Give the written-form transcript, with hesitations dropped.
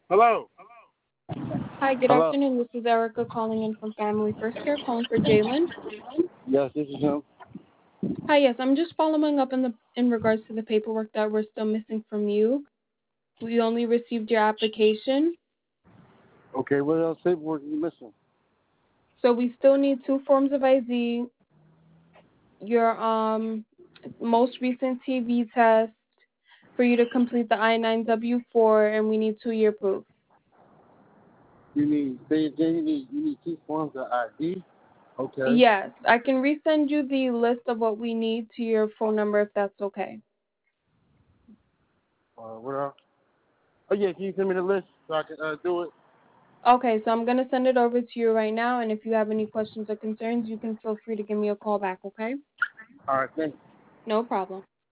Hello. Hi, good Hello. afternoon. This is Erica calling in from Family First Care, calling for Jalen. Yes, this is him. Hi, yes, I'm just following up in regards to the paperwork that we're still missing from you. We only received your application, Okay, what else paperwork you missing? so we still need two forms of ID, your most recent TB test for you to complete the I-9W-4, and we need 2-year proof. You need say again. You need two forms of ID. Okay. Yes, I can resend you the list of what we need to your phone number if that's okay. What else? Oh yeah, can you send me the list so I can do it? Okay, so I'm going to send it over to you right now, and if you have any questions or concerns, you can feel free to give me a call back, okay? All right, thanks. No problem.